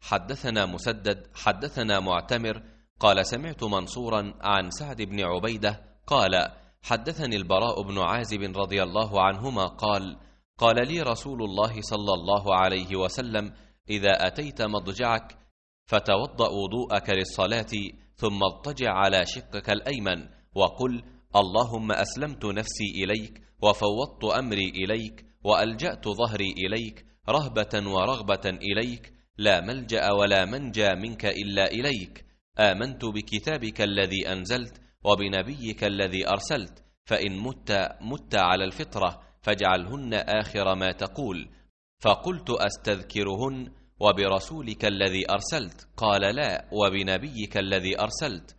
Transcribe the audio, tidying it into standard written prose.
حدثنا مسدد حدثنا معتمر قال سمعت منصورا عن سعد بن عبيدة قال حدثني البراء بن عازب رضي الله عنهما قال لي رسول الله صلى الله عليه وسلم: إذا أتيت مضجعك فتوضأ وضوءك للصلاة، ثم اضطجع على شقك الأيمن وقل: اللهم أسلمت نفسي إليك وفوضت أمري إليك وألجأت ظهري إليك رهبة ورغبة إليك، لا ملجأ ولا منجى منك إلا إليك، آمنت بكتابك الذي أنزلت وبنبيك الذي أرسلت، فإن مت على الفطرة فاجعلهن آخر ما تقول. فقلت: أستذكرهن وبرسولك الذي أرسلت؟ قال: لا، وبنبيك الذي أرسلت.